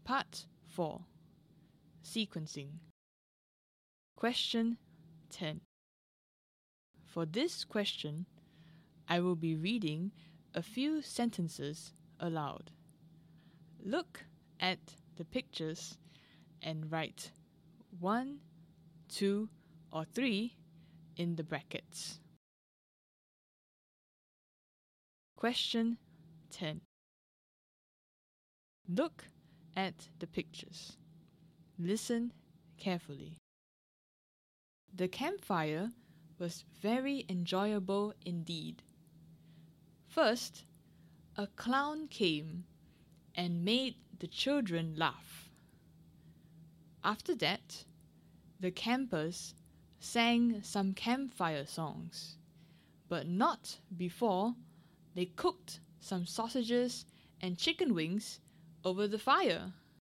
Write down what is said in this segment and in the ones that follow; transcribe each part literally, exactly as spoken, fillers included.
Part four. Sequencing. Question ten. For this question, I will be reading a few sentences aloud. Look at the pictures and write one, two, or three in the brackets. Question ten. Look at the pictures. Listen carefully. The campfire was very enjoyable indeed. First, a clown came and made the children laugh. After that, the campers sang some campfire songs, but not before they cooked some sausages and chicken wings over the fire.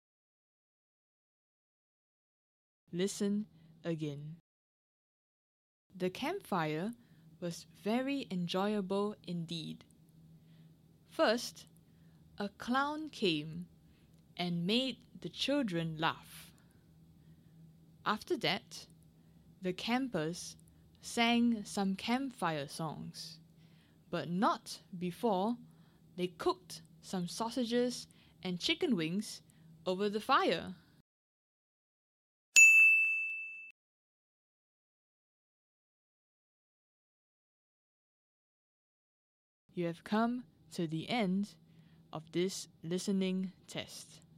Listen again. The campfire was very enjoyable indeed. First, a clown came and made the children laugh. After that, the campers sang some campfire songs, but not before they cooked some sausages and chicken wings over the fire. You have come to the end of this listening test.